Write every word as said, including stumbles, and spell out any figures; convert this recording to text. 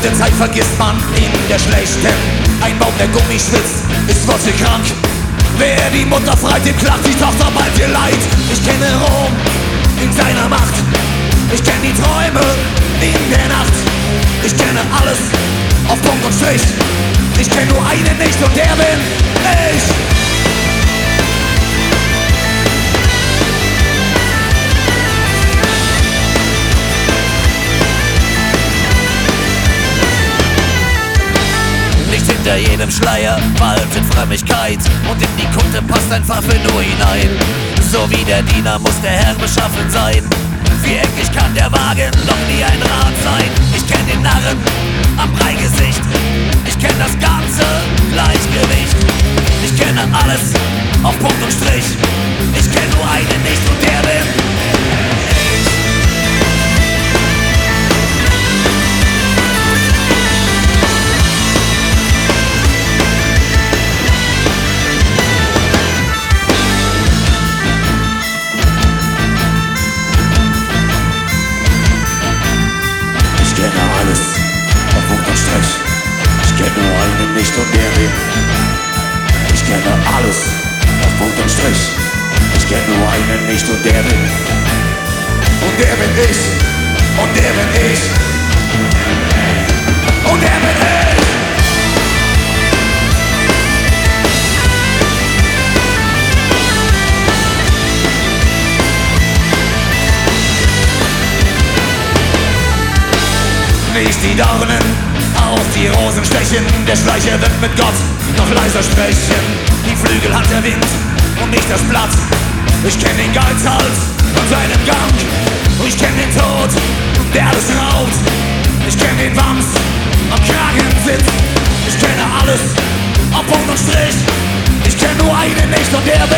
der Zeit vergisst man in der schlechten. Ein Baum, der Gummi schwitzt, ist wurzelkrank. Wer die Mutter freit, dem klagt die Tochter bald ihr Leid. Ich kenne Rom in seiner Macht. Ich kenne die Träume in der Nacht. Ich kenne alles auf Punkt und Strich. Ich kenne nur einen nicht und der bin ich. Hinter jedem Schleier waltet Frömmigkeit und in die Kutte passt ein Pfaffe nur hinein. So wie der Diener muss der Herr beschaffen sein. Viereckig kann der Wagen doch nie ein Rad sein. Ich kenn den Narren am Breigesicht. Ich kenn das ganze Gleichgewicht. Ich kenne alles auf Punkt und Strich. Ich kenn nur einen nicht und der bin ich. Ich kenne alles auf Punkt und Strich. Ich kenne nur einen nicht und der bin ich. Ich kenne alles auf Punkt und Strich. Ich kenne nur einen nicht und der bin ich. Und der bin ich. Und der bin ich. Und der bin ich. Nicht die Dornen auf die Rosen stechen. Der Schleicher wird mit Gott noch leiser sprechen. Die Flügel hat der Wind und nicht das Blatt. Ich kenn den Geizhals und seinen Gang. Ich kenn den Tod, der alles raubt. Ich kenn den Wams am Kragen sitzt. Ich kenne alles auf Punkt und Strich. Ich kenn nur einen nicht und der bin